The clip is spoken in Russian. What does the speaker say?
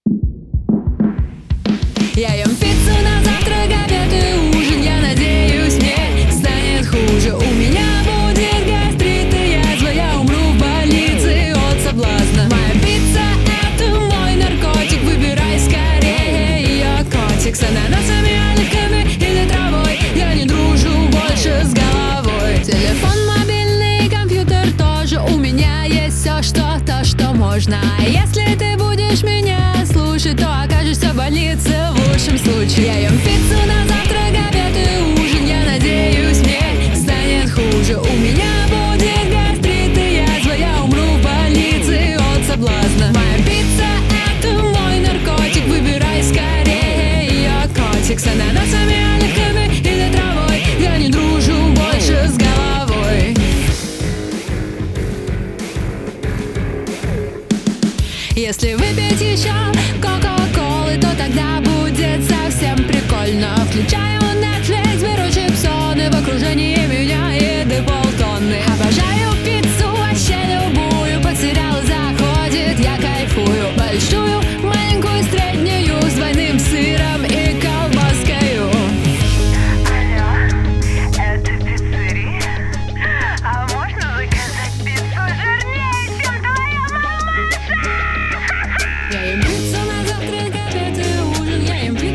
Я ем пиццу на завтрак, обед и ужин. Я надеюсь, мне станет хуже. У меня будет гастрит и язва. Я умру в больнице от соблазна. Моя пицца — это мой наркотик. Выбирай скорее ее, котик. С ананасами, оливками или травой. Я не дружу больше с головой. Телефон мобильный, компьютер тоже. У меня есть все, то, что можно. А если ты будешь меня слушать, то окажешься в больнице в лучшем случае. Я ем пиццу на завтрак, обед и ужин. Я надеюсь, мне станет хуже. У меня будет гастрит и язва. Я умру в больнице от соблазна. Моя пицца — это мой наркотик. Выбирай скорее ее, котик. С ананасами, оливками или травой. Я не дружу больше с головой. Если выпить еще кока-колы, то тогда будет совсем прикольно. Включаю Netflix, беру чипсоны. В окружении меня еды полтонны. Обожаю пиццу, вообще любую. Под сериалы заходит, я кайфую. Большую, маленькую, среднюю, с двойным сыром и колбаскою. Алло, это пиццерия? А можно заказать пиццу жирнее, чем твоя мамаша? Я ем пиццу на завтрак, обед и ужин. Я ем пиццу